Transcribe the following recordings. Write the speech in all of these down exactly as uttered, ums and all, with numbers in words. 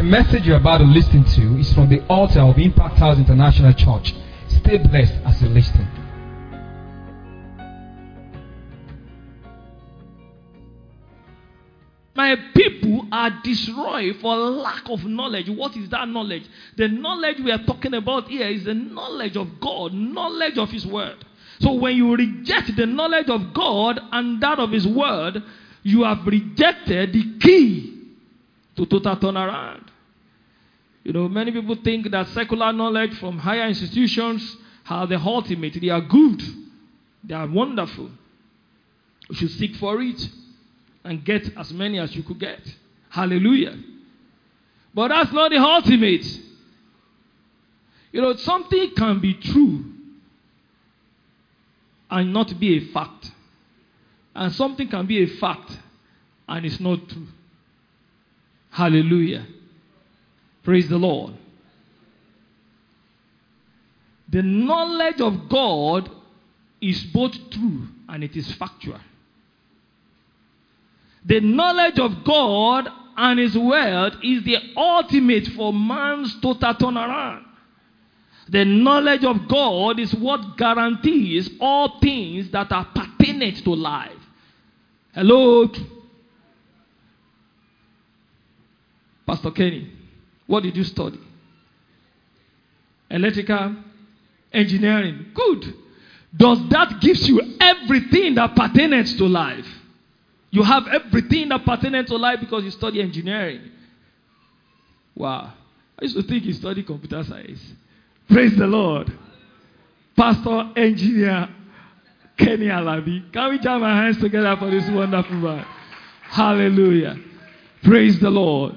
The message you're about to listen to is from the altar of Impact House International Church. Stay blessed as you listen. My people are destroyed for lack of knowledge. What is that knowledge? The knowledge we are talking about here is the knowledge of God, knowledge of His Word. So when you reject the knowledge of God and that of His Word, you have rejected the key to total turnaround. You know, many people think that secular knowledge from higher institutions are the ultimate. They are good. They are wonderful. You should seek for it and get as many as you could get. Hallelujah. But that's not the ultimate. You know, something can be true and not be a fact. And something can be a fact and it's not true. Hallelujah. Praise the Lord. The knowledge of God is both true and it is factual. The knowledge of God and His Word is the ultimate for man's total turnaround. The knowledge of God is what guarantees all things that are pertinent to life. Hello? Pastor Kenny, what did you study? Electrical engineering. Good. Does that give you everything that pertains to life? You have everything that pertains to life because you study engineering. Wow. I used to think you study computer science. Praise the Lord. Pastor Engineer Kenny Alabi. Can we jam our hands together for this wonderful man? Hallelujah. Praise the Lord.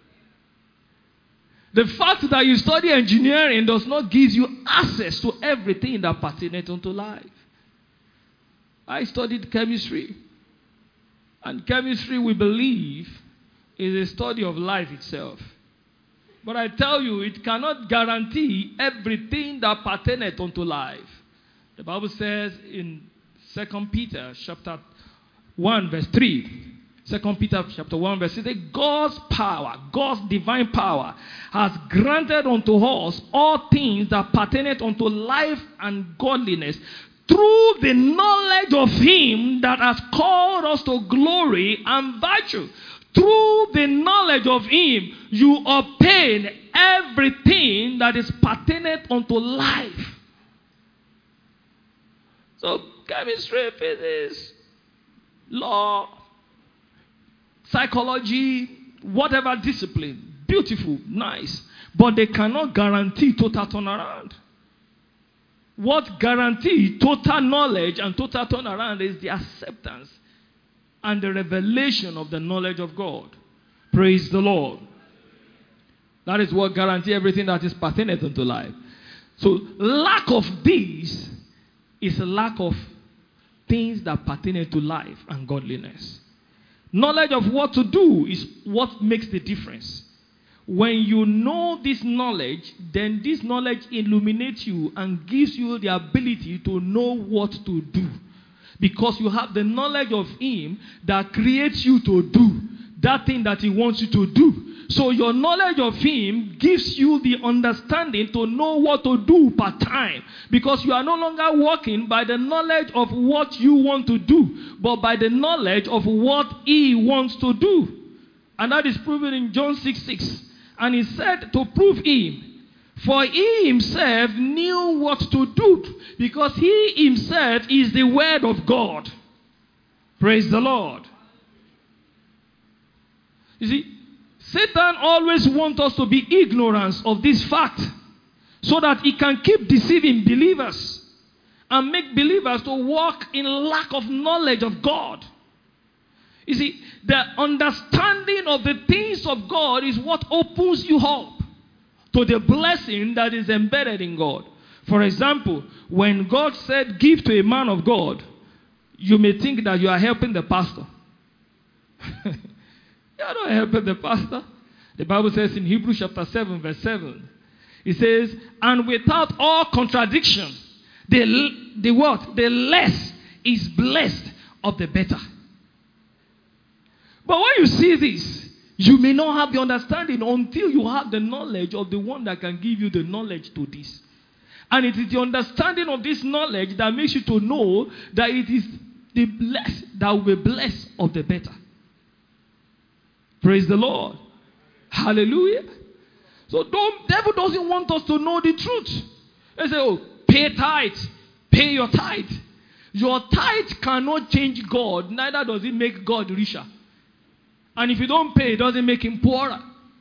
The fact that you study engineering does not give you access to everything that pertains unto life. I studied chemistry. And chemistry, we believe, is a study of life itself. But I tell you, it cannot guarantee everything that pertaineth unto life. The Bible says in Second Peter chapter one, verse three. Second Peter chapter one, verse three. God's power, God's divine power, has granted unto us all things that pertaineth unto life and godliness, through the knowledge of Him that has called us to glory and virtue. Through the knowledge of Him, you obtain everything that is pertinent unto life. So, chemistry, physics, law, psychology, whatever discipline, beautiful, nice, but they cannot guarantee total turnaround. What guarantees total knowledge and total turnaround is the acceptance and the revelation of the knowledge of God. Praise the Lord. That is what guarantees everything that is pertinent unto life. So, lack of this is a lack of things that pertain to life and godliness. Knowledge of what to do is what makes the difference. When you know this knowledge, then this knowledge illuminates you and gives you the ability to know what to do. Because you have the knowledge of Him that creates you to do that thing that He wants you to do. So your knowledge of Him gives you the understanding to know what to do per time. Because you are no longer walking by the knowledge of what you want to do, but by the knowledge of what He wants to do. And that is proven in John six six. And He said to prove Him, for He Himself knew what to do, because He Himself is the Word of God. Praise the Lord. You see, Satan always wants us to be ignorant of this fact, so that he can keep deceiving believers and make believers to walk in lack of knowledge of God. You see, the understanding of the things of God is what opens you up to the blessing that is embedded in God. For example, when God said, give to a man of God, you may think that you are helping the pastor. You are not helping the pastor. The Bible says in Hebrews chapter seven, verse seven, it says, and without all contradiction, the, the what? The less is blessed of the better. But when you see this, You may not have the understanding until you have the knowledge of the one that can give you the knowledge to this. And it is the understanding of this knowledge that makes you to know that it is the less that will be blessed of the better. Praise the Lord. Hallelujah. So don't, devil doesn't want us to know the truth. They say, oh, pay tithe. Pay your tithe. Your tithe cannot change God. Neither does it make God richer. And if you don't pay, it doesn't make him poorer.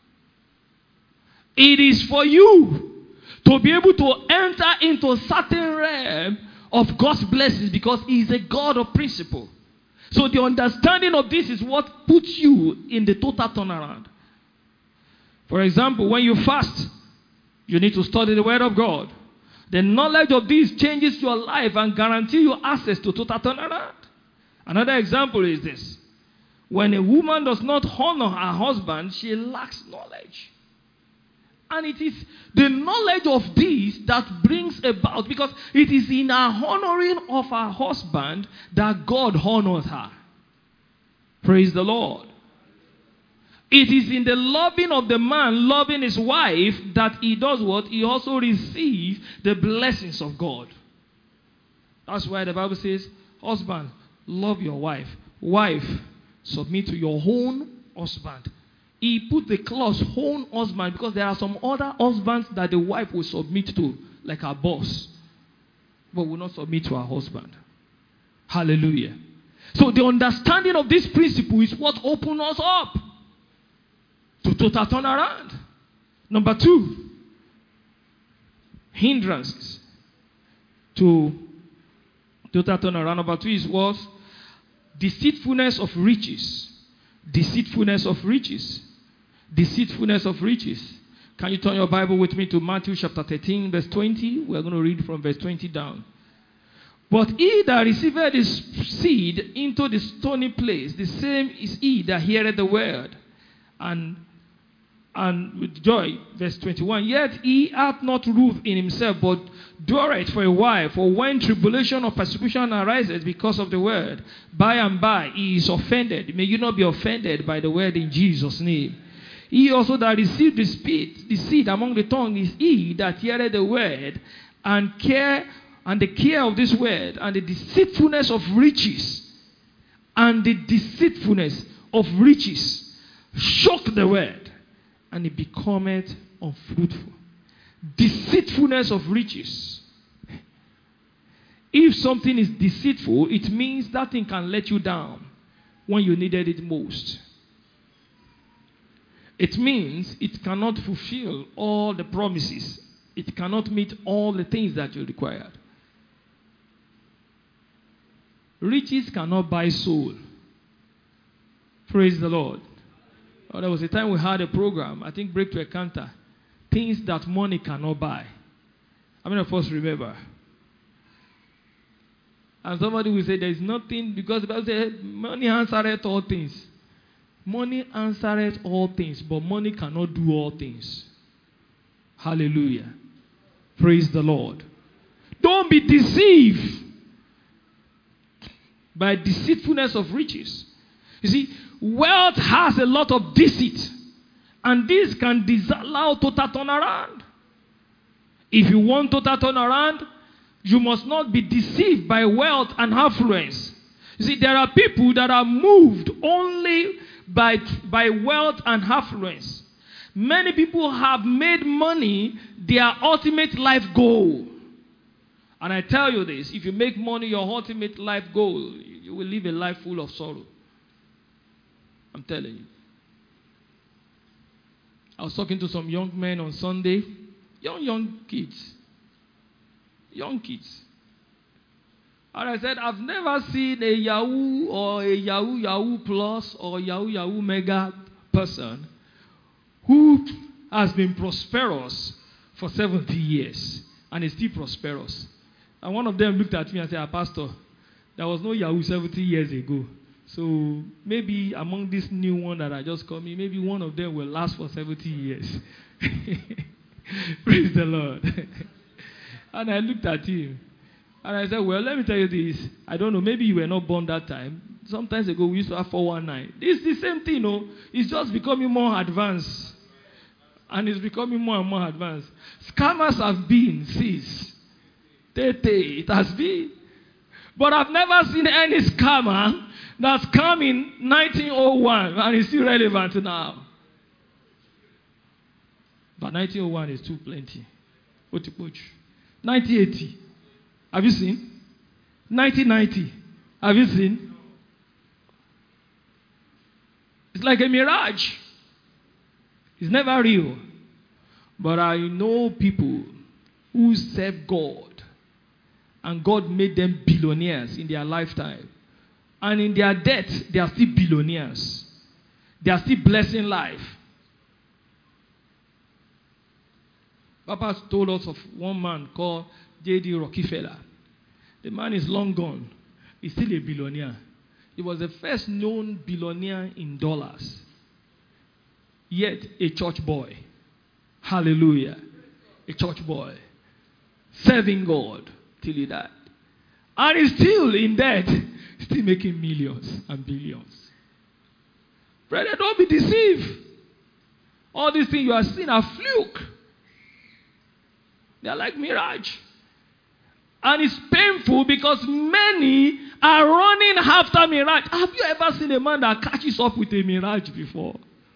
It is for you to be able to enter into a certain realm of God's blessings because he is a God of principle. So the understanding of this is what puts you in the total turnaround. For example, when you fast, you need to study the word of God. The knowledge of this changes your life and guarantees you access to total turnaround. Another example is this. When a woman does not honor her husband, she lacks knowledge. And it is the knowledge of this that brings about, because it is in her honoring of her husband that God honors her. Praise the Lord. It is in the loving of the man loving his wife that he does what? He also receives the blessings of God. That's why the Bible says, husband, love your wife. Wife, submit to your own husband. He put the clause own husband because there are some other husbands that the wife will submit to, like her boss, but will not submit to her husband. Hallelujah. So the understanding of this principle is what opens us up to total turnaround. Number two, hindrances to total turnaround. Number two is what? Deceitfulness of riches. Deceitfulness of riches. Deceitfulness of riches. Can you turn your Bible with me to Matthew chapter thirteen, verse twenty? We're going to read from verse twenty down. But he that receiveth his seed into the stony place, the same is he that heareth the word, and and with joy, verse twenty-one, yet he hath not root in himself, but dureth for a while. For when tribulation or persecution arises because of the word, by and by he is offended. May you not be offended by the word in Jesus' name. He also that received the seed, the seed among the tongue is he that heareth the word, and care and the care of this word, and the deceitfulness of riches, and the deceitfulness of riches shock the word, and it becometh unfruitful. Deceitfulness of riches. If something is deceitful, it means that thing can let you down when you needed it most. It means it cannot fulfill all the promises. It cannot meet all the things that you required. Riches cannot buy soul. Praise the Lord. Oh, there was a time we had a program, I think Breakthrough Encounter, things that money cannot buy. How many of us remember? And somebody will say there is nothing, because the Bible says money answereth all things. Money answereth all things, but money cannot do all things. Hallelujah. Praise the Lord. Don't be deceived by deceitfulness of riches. You see, wealth has a lot of deceit, and this can disallow total turnaround. If you want total turnaround, you must not be deceived by wealth and affluence. You see, there are people that are moved only by, by wealth and affluence. Many people have made money their ultimate life goal. And I tell you this, if you make money your ultimate life goal, you will live a life full of sorrow. I'm telling you. I was talking to some young men on Sunday. Young, young kids. Young kids. And I said, I've never seen a Yahoo or a Yahoo Yahoo Plus or Yahoo Yahoo Mega person who has been prosperous for seventy years and is still prosperous. And one of them looked at me and said, ah, Pastor, there was no Yahoo seventy years ago. So maybe among this new one that I just called me, maybe one of them will last for seventy years. Praise the Lord. And I looked at him. And I said, well, let me tell you this. I don't know, maybe you were not born that time. sometimes ago we used to have four one nine. It's the same thing, no? It's just becoming more advanced. And it's becoming more and more advanced. Scammers have been since. It has been. But I've never seen any scammer that's come in nineteen oh one and is still relevant now. But nineteen oh one is too plenty. nineteen eighty. Have you seen? nineteen ninety. Have you seen? It's like a mirage. It's never real. But I know people who serve God. And God made them billionaires in their lifetime. And in their death, they are still billionaires. They are still blessing life. Papa told us of one man called J D Rockefeller. The man is long gone. He's still a billionaire. He was the first known billionaire in dollars. Yet a church boy. Hallelujah. A church boy. Serving God till he died. And he's still in debt. Still making millions and billions. Brother, don't be deceived. All these things you are seeing are fluke. They are like mirage. And it's painful because many are running after mirage. Have you ever seen a man that catches up with a mirage before?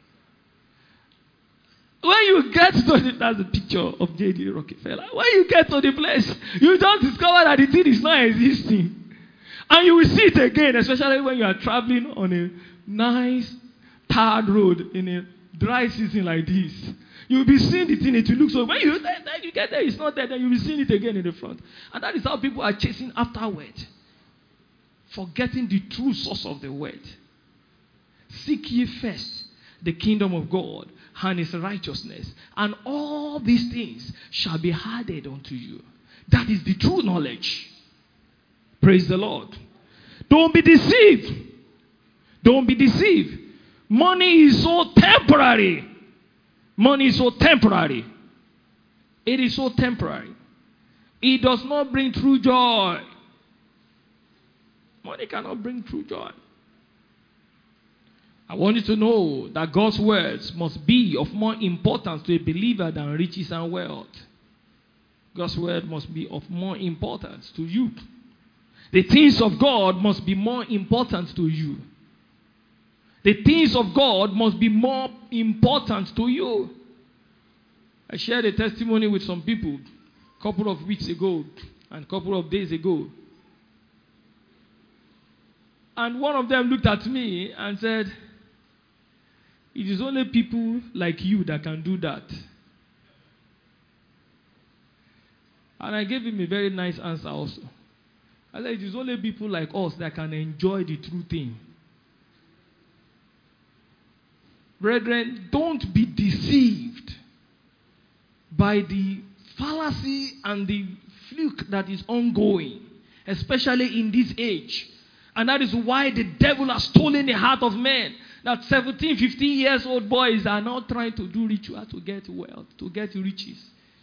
When you get to the, that's a picture of J D Rockefeller. When you get to the place, you don't discover that the thing is not existing. And you will see it again, especially when you are traveling on a nice, tarred road in a dry season like this. You will be seeing the thing, it will look so. When you, then you get there, it's not there, then you will see it again in the front. And that is how people are chasing afterward, forgetting the true source of the word. Seek ye first the kingdom of God and his righteousness, and all these things shall be added unto you. That is the true knowledge. Praise the Lord. Don't be deceived. Don't be deceived. Money is so temporary. Money is so temporary. It is so temporary. It does not bring true joy. Money cannot bring true joy. I want you to know that God's words must be of more importance to a believer than riches and wealth. God's word must be of more importance to you. The things of God must be more important to you. The things of God must be more important to you. I shared a testimony with some people a couple of weeks ago and a couple of days ago. And one of them looked at me and said, it is only people like you that can do that. And I gave him a very nice answer also. I said, it is only people like us that can enjoy the true thing. Brethren, don't be deceived by the fallacy and the fluke that is ongoing, especially in this age. And that is why the devil has stolen the heart of men. That seventeen, fifteen years old boys are now trying to do ritual to get wealth, to get riches.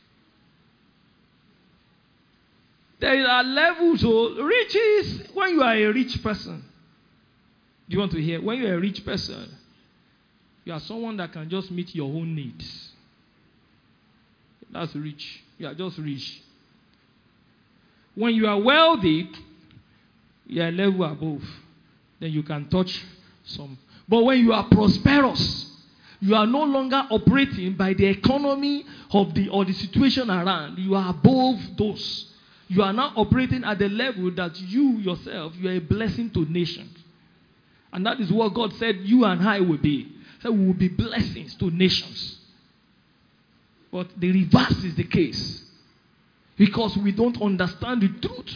There are levels of riches when you are a rich person. Do you want to hear? When you are a rich person, you are someone that can just meet your own needs. That's rich. You are just rich. When you are wealthy, you are a level above. Then you can touch some. But when you are prosperous, you are no longer operating by the economy of the or the situation around. You are above those. You are now operating at the level that you yourself, you are a blessing to nations. And that is what God said you and I will be. He said we will be blessings to nations. But the reverse is the case. Because we don't understand the truth.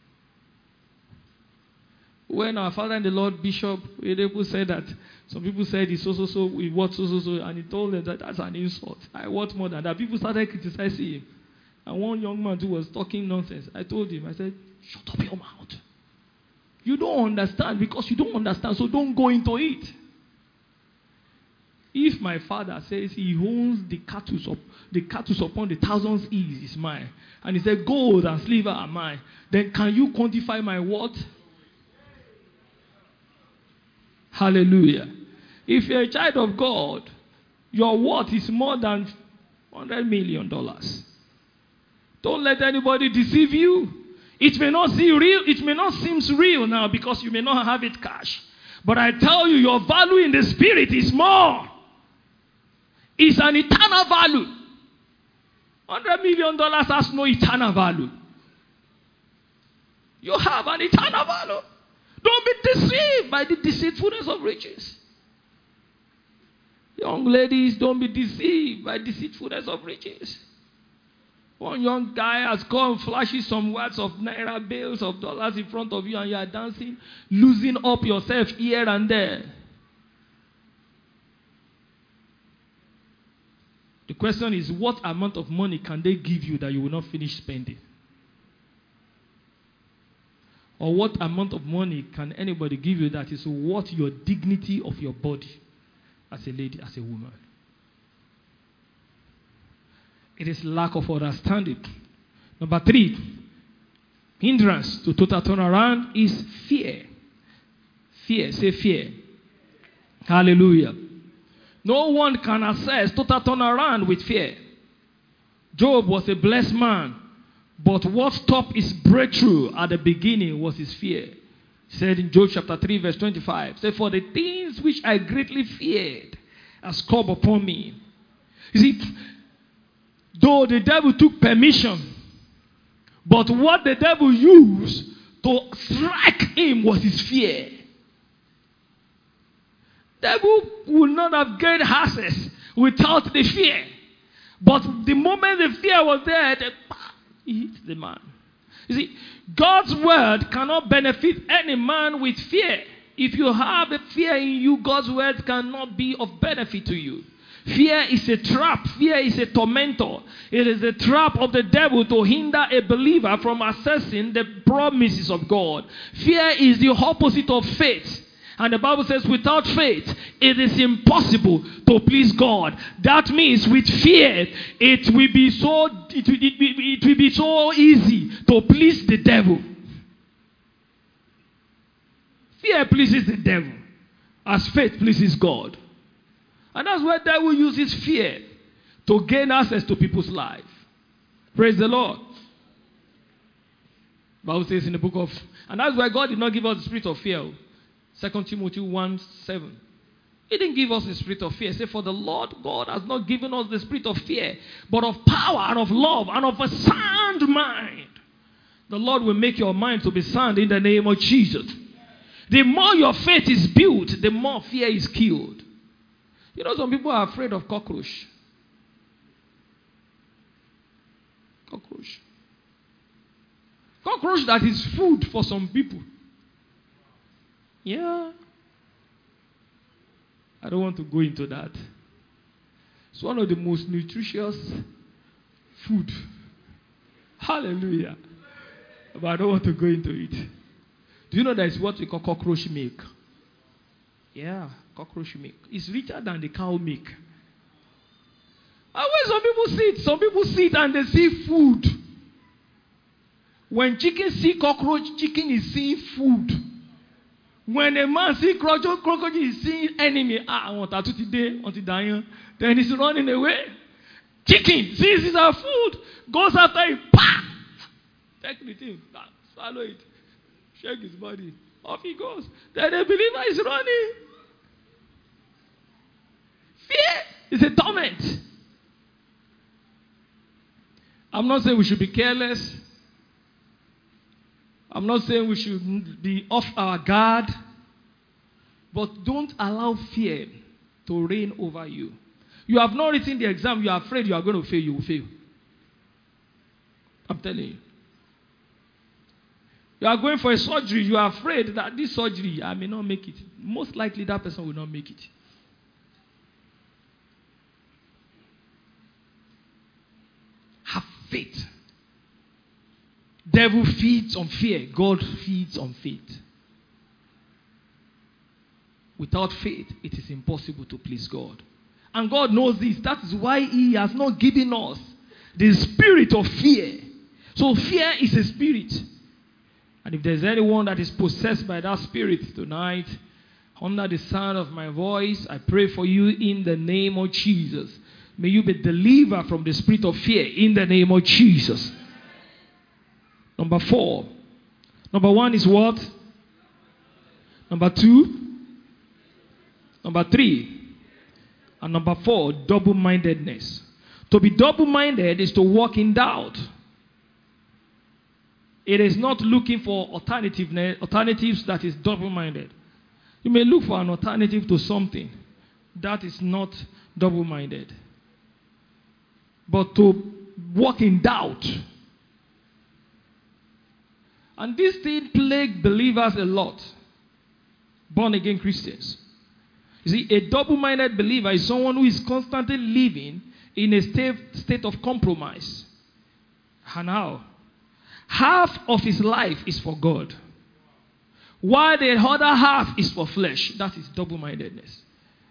When our father in the Lord, Bishop Oyedepo, said that, some people said he's so, so, so, we what, so, so, so, and he told them that that's an insult. I want more than that. People started criticizing him. And one young man who was talking nonsense, I told him, I said, shut up your mouth. You don't understand because you don't understand, so don't go into it. If my father says he owns the cattle, up, the cattle upon the thousands hills is mine, and he said gold and silver are mine, then can you quantify my worth? Hallelujah. If you're a child of God, your worth is more than one hundred million dollars. Don't let anybody deceive you. It may not seem real, it may not seem real now because you may not have it cash. But I tell you, your value in the spirit is more. It's an eternal value. one hundred million dollars has no eternal value. You have an eternal value. Don't be deceived by the deceitfulness of riches. Young ladies, don't be deceived by deceitfulness of riches. One young guy has come, flashes some words of naira bills of dollars in front of you, and you are dancing, losing up yourself here and there. The question is, what amount of money can they give you that you will not finish spending? Or what amount of money can anybody give you that is worth your dignity of your body as a lady, as a woman? It is lack of understanding. Number three, hindrance to total turnaround is fear. Fear, say fear. Hallelujah. No one can assess total turnaround with fear. Job was a blessed man, but what stopped his breakthrough at the beginning was his fear. He said in Job chapter three, verse twenty-five, say, for the things which I greatly feared has come upon me. You see, though the devil took permission, but what the devil used to strike him was his fear. Devil would not have gained access without the fear. But the moment the fear was there, the, he hit the man. You see, God's word cannot benefit any man with fear. If you have a fear in you, God's word cannot be of benefit to you. Fear is a trap. Fear is a tormentor. It is a trap of the devil to hinder a believer from accessing the promises of God. Fear is the opposite of faith. And the Bible says without faith, it is impossible to please God. That means with fear, it will be so, it will, it will, it will be so easy to please the devil. Fear pleases the devil as faith pleases God. And that's why the devil uses fear to gain access to people's life. Praise the Lord. The Bible says in the book of, and that's why God did not give us the spirit of fear. Second Timothy one seven. He didn't give us the spirit of fear. Say, for the Lord God has not given us the spirit of fear, but of power and of love and of a sound mind. The Lord will make your mind to be sound in the name of Jesus. The more your faith is built, the more fear is killed. You know, some people are afraid of cockroach. Cockroach. Cockroach that is food for some people. Yeah. I don't want to go into that. It's one of the most nutritious food. Hallelujah. But I don't want to go into it. Do you know that it's what we call cockroach milk? Yeah, cockroach milk. It's richer than the cow milk. And when some people see it, some people see it and they see food. When chicken see cockroach, chicken is seeing food. When a man see cockroach, cockroach is seeing enemy. Ah, I want that today, want to die. Then he's running away. Chicken sees it's our food, goes after it, pa! Take the thing, swallow it, shake his body. Off he goes. Then the believer is running. Fear is a torment. I'm not saying we should be careless. I'm not saying we should be off our guard. But don't allow fear to reign over you. You have not written the exam. You are afraid you are going to fail. You will fail. I'm telling you. You are going for a surgery. You are afraid that this surgery, I may not make it. Most likely that person will not make it. Have faith. Devil feeds on fear. God feeds on faith. Without faith, it is impossible to please God. And God knows this. That is why He has not given us the spirit of fear. So fear is a spirit. And if there's anyone that is possessed by that spirit tonight, I under the sound of my voice, I pray for you in the name of Jesus. May you be delivered from the spirit of fear in the name of Jesus. Number four. Number one is what? Number two. Number three. And number four, double-mindedness. To be double-minded is to walk in doubt. It is not looking for alternative, alternatives that is double-minded. You may look for an alternative to something. That is not double-minded. But to walk in doubt. And this thing plagues believers a lot. Born-again Christians. You see, a double-minded believer is someone who is constantly living in a state, state of compromise. And how? Half of his life is for God, while the other half is for flesh. That is double-mindedness.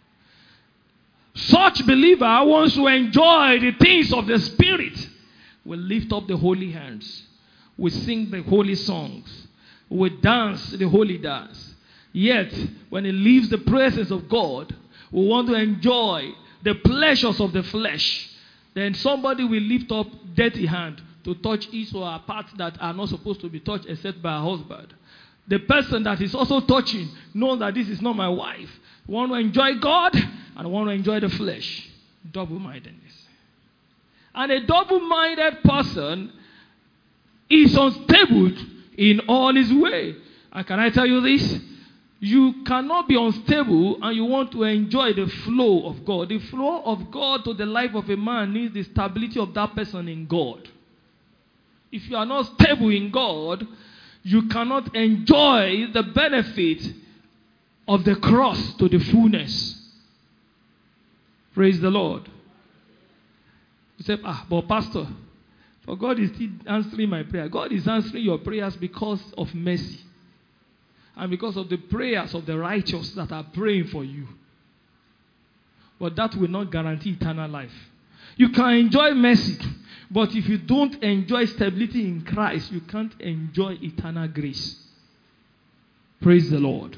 Such believer wants to enjoy the things of the Spirit. Will lift up the holy hands. Will sing the holy songs. Will dance the holy dance. Yet, when he leaves the presence of God, we want to enjoy the pleasures of the flesh. Then somebody will lift up dirty hand to touch his or her parts that are not supposed to be touched except by a husband. The person that is also touching knows that this is not my wife. I want to enjoy God and I want to enjoy the flesh. Double-mindedness. And a double-minded person is unstable in all his way. And can I tell you this? You cannot be unstable and you want to enjoy the flow of God. The flow of God to the life of a man needs the stability of that person in God. If you are not stable in God, you cannot enjoy the benefit of the cross to the fullness. Praise the Lord. You say, ah, but pastor, for God is still answering my prayer. God is answering your prayers because of mercy. And because of the prayers of the righteous that are praying for you. But that will not guarantee eternal life. You can enjoy mercy. But if you don't enjoy stability in Christ, you can't enjoy eternal grace. Praise the Lord.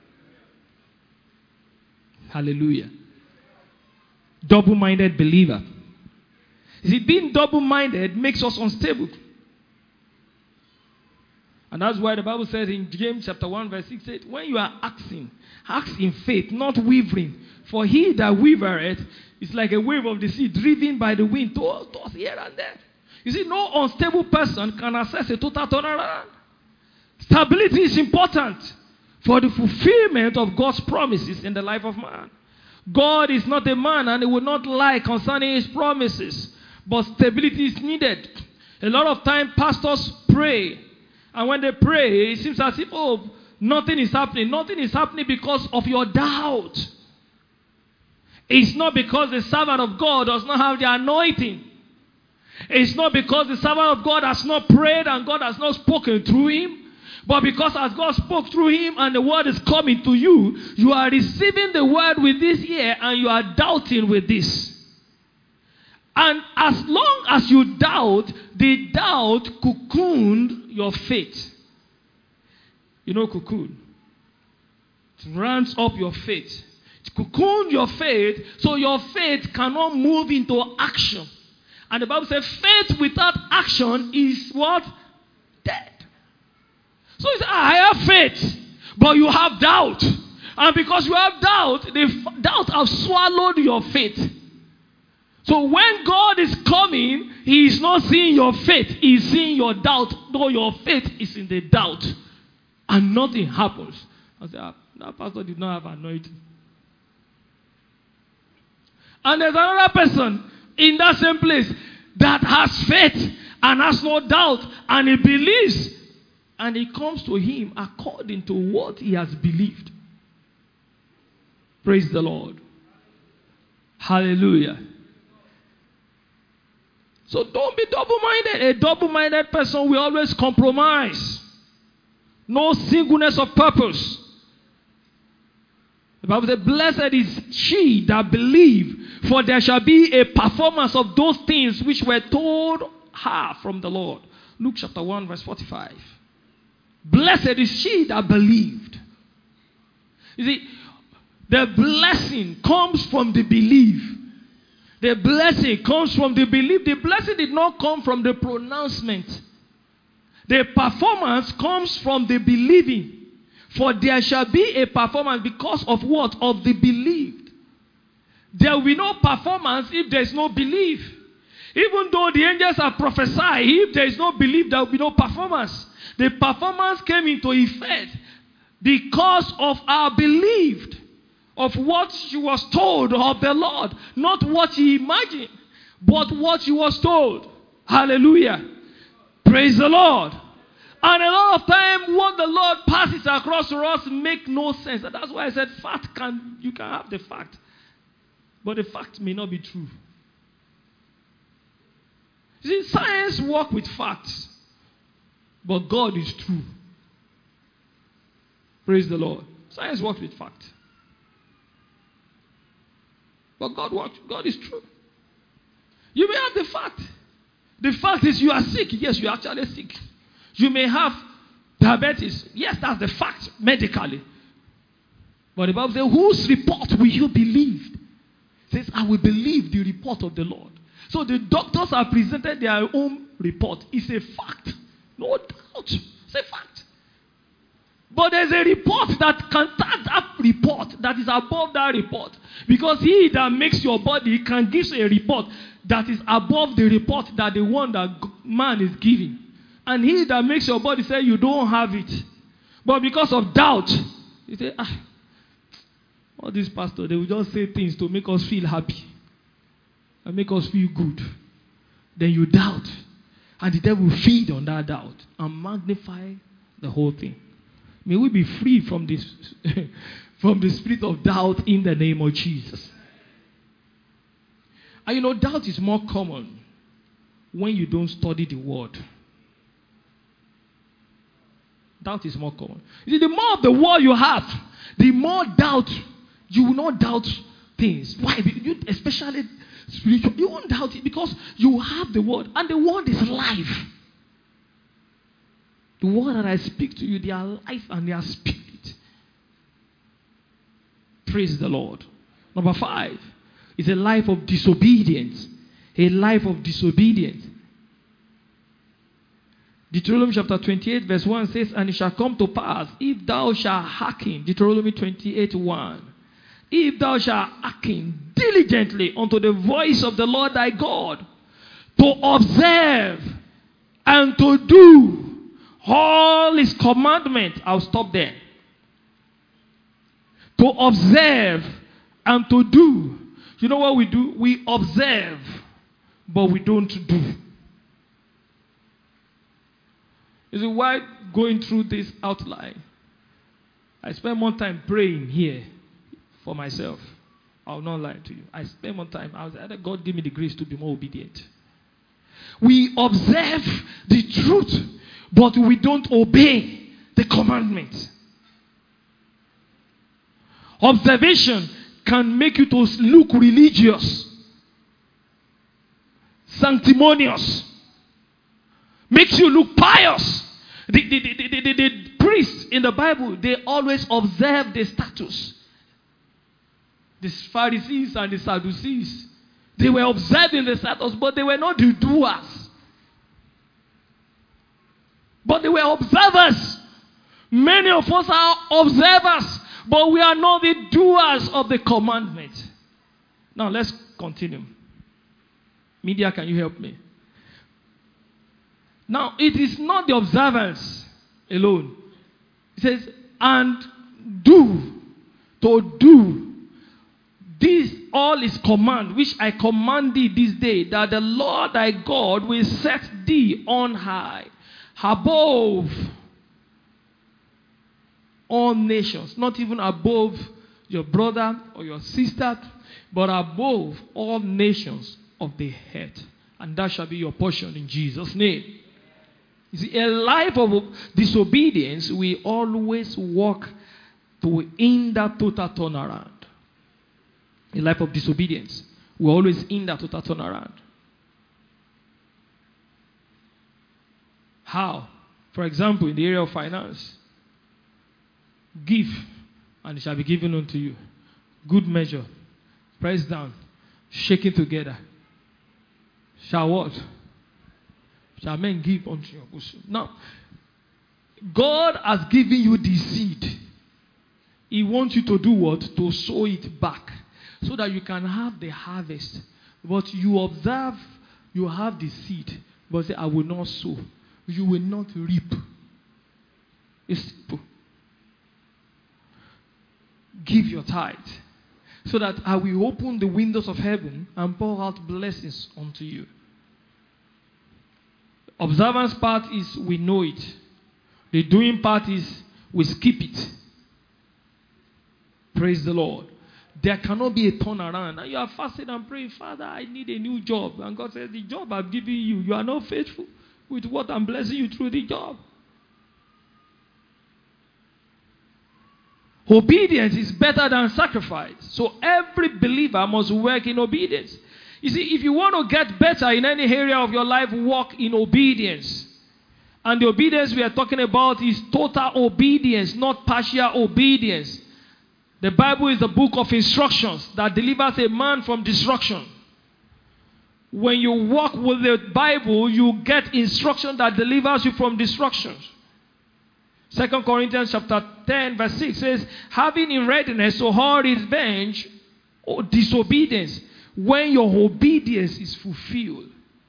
Hallelujah. Double-minded believer. You see, being double-minded makes us unstable. And that's why the Bible says in James chapter one verse six, eight, when you are asking, ask in faith, not wavering. For he that wavereth is like a wave of the sea driven by the wind, tossed here and there. You see, no unstable person can assess a total turnaround. Stability is important for the fulfillment of God's promises in the life of man. God is not a man and he will not lie concerning his promises. But stability is needed. A lot of time pastors pray. And when they pray, it seems as if, oh, nothing is happening. Nothing is happening because of your doubt. It's not because the servant of God does not have the anointing. It's not because the servant of God has not prayed and God has not spoken through him. But because as God spoke through him and the word is coming to you, you are receiving the word with this ear and you are doubting with this. And as long as you doubt, the doubt cocooned your faith. You know cocoon? It ramps up your faith. It cocooned your faith, so your faith cannot move into action. And the Bible says faith without action is what? Dead. So you say, I have faith, but you have doubt. And because you have doubt, the doubt has swallowed your faith. So when God is coming, he is not seeing your faith. He is seeing your doubt. Though your faith is in the doubt. And nothing happens. I say, ah, that pastor did not have anointing. And there's another person in that same place that has faith and has no doubt. And he believes. And it comes to him according to what he has believed. Praise the Lord. Hallelujah. So don't be double-minded. A double-minded person will always compromise. No singleness of purpose. The Bible says, blessed is she that believe, for there shall be a performance of those things which were told her from the Lord. Luke chapter one verse forty-five. Blessed is she that believed. You see, the blessing comes from the belief. The blessing comes from the belief. The blessing did not come from the pronouncement. The performance comes from the believing. For there shall be a performance because of what? Of the believed. There will be no performance if there is no belief. Even though the angels are prophesying, if there is no belief, there will be no performance. The performance came into effect because of our belief of what she was told of the Lord. Not what she imagined, but what she was told. Hallelujah. Praise the Lord. And a lot of time, what the Lord passes across to us make no sense. And that's why I said, fact can, you can have the fact. But the fact may not be true. You see, science works with facts. But God is true. Praise the Lord. Science works with facts. But God works, God is true. You may have the fact. The fact is you are sick. Yes, you are actually sick. You may have diabetes. Yes, that's the fact medically. But the Bible says, whose report will you believe? It says, I will believe the report of the Lord. So the doctors have presented their own report. It's a fact. No doubt. It's a fact. But there's a report that can touch that report that is above that report. Because he that makes your body can give a report that is above the report that the one that man is giving. And he that makes your body say you don't have it. But because of doubt, you say, ah, all these pastors, they will just say things to make us feel happy. And make us feel good. Then you doubt. And the devil will feed on that doubt and magnify the whole thing. May we be free from this, from the spirit of doubt in the name of Jesus. And you know, doubt is more common when you don't study the word. Doubt is more common. You see, the more of the word you have, the more doubt, you will not doubt things. Why? You, especially spiritual. You won't doubt it because you have the word. And the word is life. The word that I speak to you, they are life and they are spirit. Praise the Lord. Number five is a life of disobedience. A life of disobedience. Deuteronomy chapter twenty-eight verse one says, and it shall come to pass, if thou shalt hearken, Deuteronomy twenty-eight one, if thou shalt hearken diligently unto the voice of the Lord thy God, to observe and to do all his commandments. I'll stop there. To observe and to do. You know what we do? We observe, but we don't do. You see, while going through this outline, I spend more time praying here for myself. I will not lie to you. I spend more time. I was either God give me the grace to be more obedient. We observe the truth, but we don't obey the commandments. Observation can make you to look religious, sanctimonious, makes you look pious. The, the, the, the, the, the priests in the Bible, they always observe the status. The Pharisees and the Sadducees, they were observing the status, but they were not the doers. But they were observers. Many of us are observers, but we are not the doers of the commandment. Now let's continue. Media, can you help me? Now, it is not the observance alone. It says, and do, to do, this all is command, which I command thee this day, that the Lord thy God will set thee on high, above all nations, not even above your brother or your sister, but above all nations of the earth. And that shall be your portion in Jesus' name. You see, a life of disobedience, we always walk to in that total turnaround. A life of disobedience, we always in that total turnaround. How? For example, in the area of finance, give and it shall be given unto you. Good measure, pressed down, shaken together. Shall what? Shall men give unto your bosom? Now, God has given you the seed. He wants you to do what? To sow it back, so that you can have the harvest. But you observe, you have the seed, but say, I will not sow. You will not reap. It's simple. Give your tithe, so that I will open the windows of heaven and pour out blessings unto you. Observance part is we know it. The doing part is we skip it. Praise the Lord. There cannot be a turnaround. And you are fasting and praying, Father, I need a new job. And God says, the job I've given you, you are not faithful with what I'm blessing you through the job. Obedience is better than sacrifice. So every believer must work in obedience. You see, if you want to get better in any area of your life, walk in obedience. And the obedience we are talking about is total obedience, not partial obedience. The Bible is the book of instructions that delivers a man from destruction. When you walk with the Bible, you get instruction that delivers you from destruction. Second Corinthians chapter ten verse six says, having in readiness to all revenge or disobedience, when your obedience is fulfilled.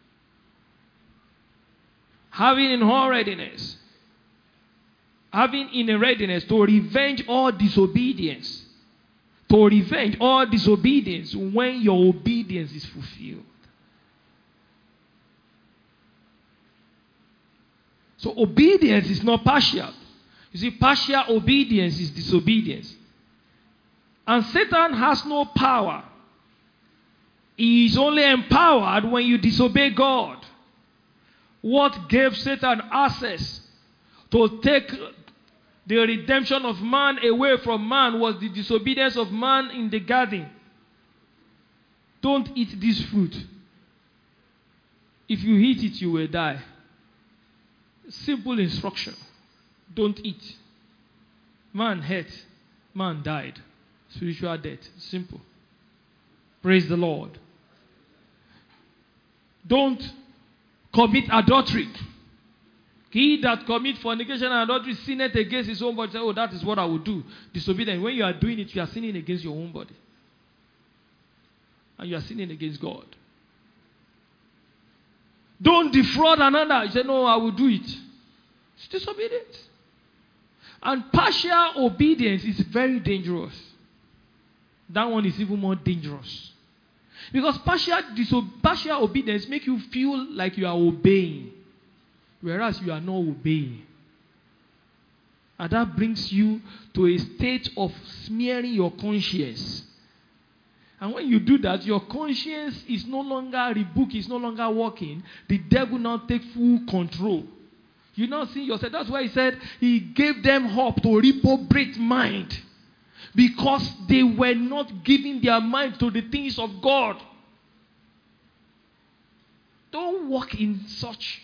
Having in all readiness. Having in a readiness to revenge all disobedience. To revenge all disobedience when your obedience is fulfilled. So obedience is not partial. You see, partial obedience is disobedience. And Satan has no power. He is only empowered when you disobey God. What gave Satan access to take the redemption of man away from man was the disobedience of man in the garden. Don't eat this fruit. If you eat it, you will die. Simple instruction. Don't eat. Man ate. Man died. Spiritual death. Simple. Praise the Lord. Don't commit adultery. He that commit fornication and adultery sinneth against his own body. Say, oh, that is what I will do. Disobedience. When you are doing it, you are sinning against your own body. And you are sinning against God. Don't defraud another. You say, no, I will do it. It's disobedience. And partial obedience is very dangerous. That one is even more dangerous. Because partial, partial obedience makes you feel like you are obeying, whereas you are not obeying. And that brings you to a state of smearing your conscience. And when you do that, your conscience is no longer rebuked, is no longer working. The devil now takes full control. You now see yourself. That's why he said he gave them hope to reprobate mind. Because they were not giving their mind to the things of God. Don't walk in such.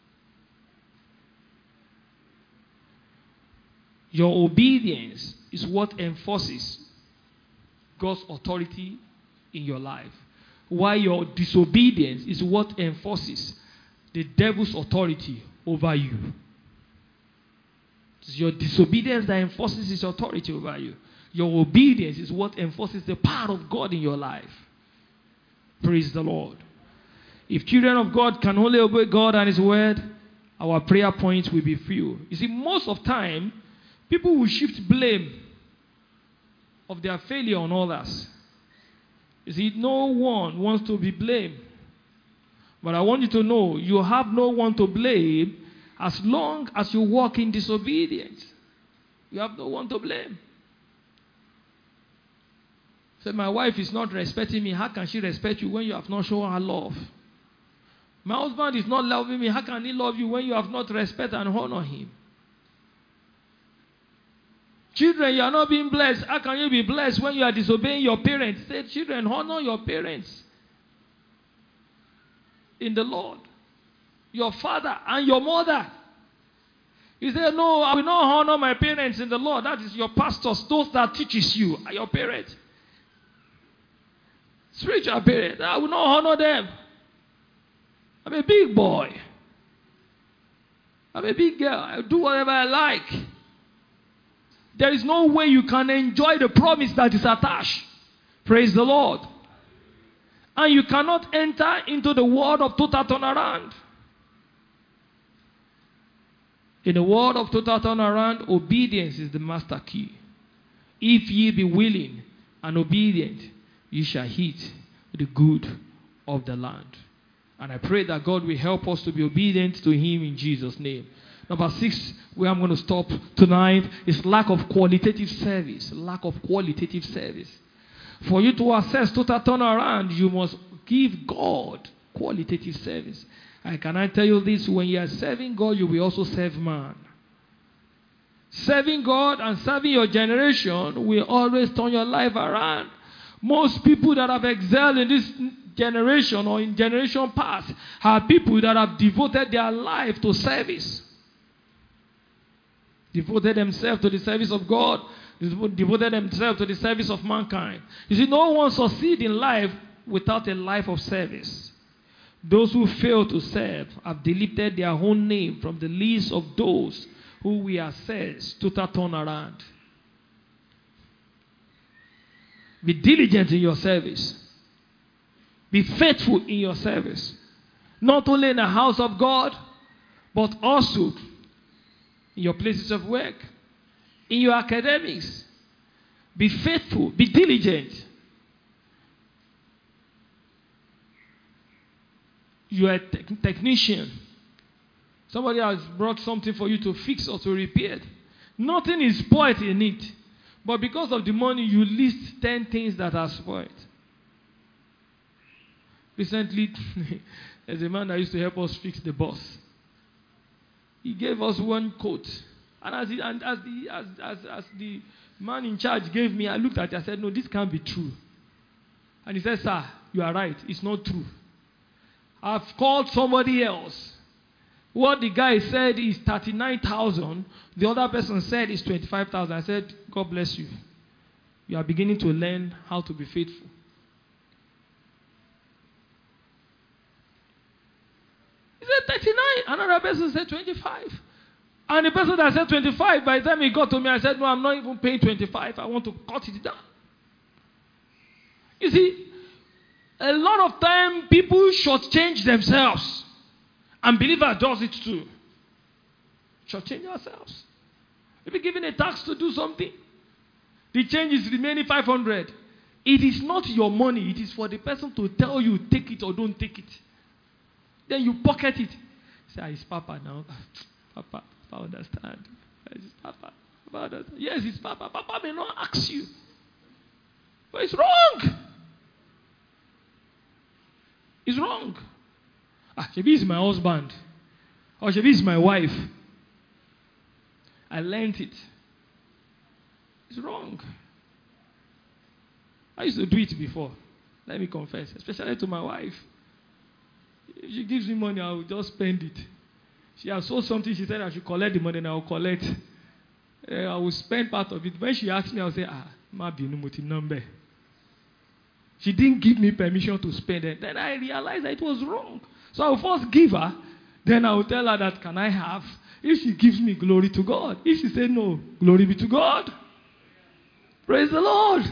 Your obedience is what enforces God's authority in your life. While your disobedience is what enforces the devil's authority over you. It's your disobedience that enforces his authority over you. Your obedience is what enforces the power of God in your life. Praise the Lord. If children of God can only obey God and his word, our prayer points will be few. You see, most of the time, people will shift blame of their failure on others. You see, no one wants to be blamed. But I want you to know, you have no one to blame as long as you walk in disobedience. You have no one to blame. Say, my wife is not respecting me. How can she respect you when you have not shown her love? My husband is not loving me. How can he love you when you have not respect and honor him? Children, you are not being blessed. How can you be blessed when you are disobeying your parents? Say, children, honor your parents in the Lord. Your father and your mother. You say, no, I will not honor my parents in the Lord. That is your pastors, those that teaches you are your parents. Spiritual parents, I will not honor them. I'm a big boy. I'm a big girl. I do whatever I like. There is no way you can enjoy the promise that is attached. Praise the Lord. And you cannot enter into the world of total turnaround. In the world of total turnaround, obedience is the master key. If ye be willing and obedient, ye shall eat the good of the land. And I pray that God will help us to be obedient to Him in Jesus' name. Number six, where I'm going to stop tonight, is lack of qualitative service. Lack of qualitative service. For you to assess total turnaround, you must give God qualitative service. And can I tell you this? When you are serving God, you will also serve man. Serving God and serving your generation will always turn your life around. Most people that have excelled in this generation or in generation past are people that have devoted their life to service. Devoted themselves to the service of God. Devoted themselves to the service of mankind. You see, no one succeeds in life without a life of service. Those who fail to serve have deleted their own name from the list of those who we assess total turnaround. Be diligent in your service. Be faithful in your service. Not only in the house of God, but also in your places of work, in your academics. Be faithful. Be diligent. You are a te- technician. Somebody has brought something for you to fix or to repair. Nothing is spoiled in it. But because of the money, you list ten things that are spoiled. Recently, there's a man that used to help us fix the bus. He gave us one quote. And as, the, and as, the, as, as, as the man in charge gave me, I looked at it, I said, no, this can't be true. And he said, sir, you are right. It's not true. I've called somebody else. What the guy said is thirty-nine thousand. The other person said is twenty-five thousand. I said, God bless you. You are beginning to learn how to be faithful. He said thirty-nine. Another person said twenty-five. And the person that said twenty-five, by the time he got to me, I said, no, I'm not even paying twenty-five. I want to cut it down. You see, a lot of time people shortchange themselves. And believers does it too. Shortchange yourselves. If you're given a tax to do something, the change is remaining five hundred. It is not your money. It is for the person to tell you, take it or don't take it. Then you pocket it. Say, ah, it's Papa now. Papa, Papa understand. It's Papa. Papa understand. Yes, it's Papa. Papa may not ask you. But it's wrong. It's wrong. Ah, Shebi is my husband. Or Shebi is my wife. I learned it. It's wrong. I used to do it before. Let me confess. Especially to my wife. If she gives me money, I will just spend it. She has sold something, she said I should collect the money and I will collect. Uh, I will spend part of it. When she asks me, I will say, ah, ma binu muti number. She didn't give me permission to spend it. Then I realized that it was wrong. So I will first give her. Then I will tell her that, can I have? If she gives me, glory to God. If she says no, glory be to God. Praise the Lord.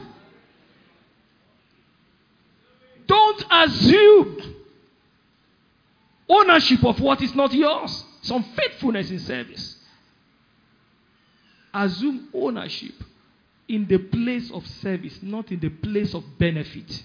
Don't assume ownership of what is not yours. Some faithfulness in service. Assume ownership in the place of service, not in the place of benefit.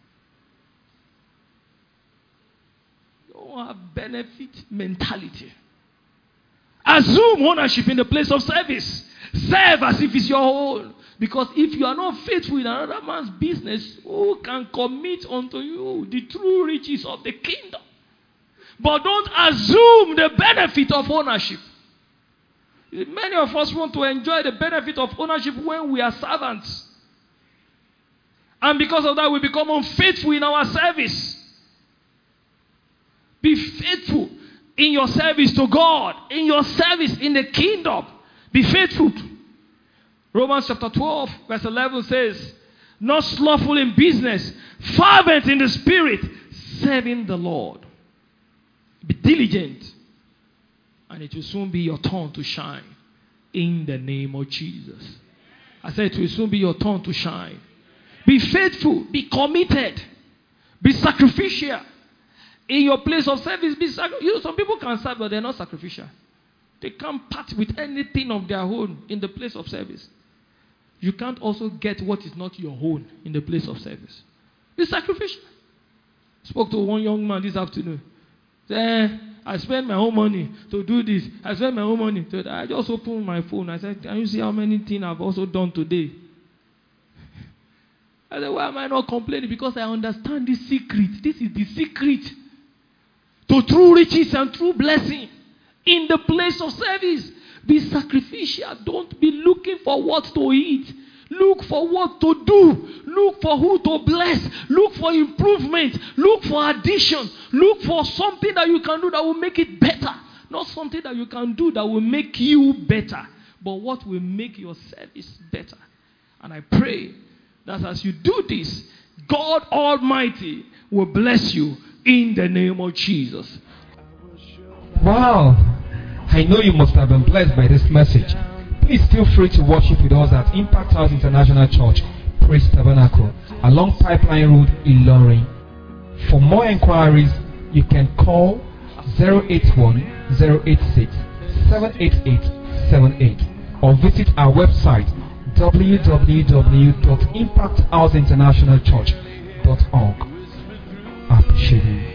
Don't have benefit mentality. Assume ownership in the place of service. Serve as if it's your own. Because if you are not faithful in another man's business, who can commit unto you the true riches of the kingdom? But don't assume the benefit of ownership. Many of us want to enjoy the benefit of ownership when we are servants. And because of that, we become unfaithful in our service. Be faithful. in your service to God, in your service in the kingdom. Be faithful. Romans chapter twelve, verse eleven says, not slothful in business, fervent in the spirit, serving the Lord. Be diligent, and it will soon be your turn to shine in the name of Jesus. I said it will soon be your turn to shine. Be faithful, be committed, be sacrificial. In your place of service, be sacrificial. You know, some people can serve, but they're not sacrificial. They can't part with anything of their own in the place of service. You can't also get what is not your own in the place of service. Be sacrificial. I spoke to one young man this afternoon. He said, eh, I spend my own money to do this. I spend my own money to that. I just opened my phone. I said, can you see how many things I've also done today? I said, why am I not complaining? Because I understand this secret. This is the secret to true riches and true blessing in the place of service. Be sacrificial. Don't be looking for what to eat. Look for what to do. Look for who to bless. Look for improvement. Look for addition. Look for something that you can do that will make it better. Not something that you can do that will make you better, but what will make your service better. And I pray that as you do this, God Almighty will bless you in the name of Jesus. Wow. I know you must have been blessed by this message. Please feel free to worship with us at Impact House International Church, Praise Tabernacle, along Pipeline Road, Ilorin. For more inquiries, you can call zero eight one, zero eight six, seven eight eight seven eight or visit our website w w w dot impact house international church dot org. I appreciate you.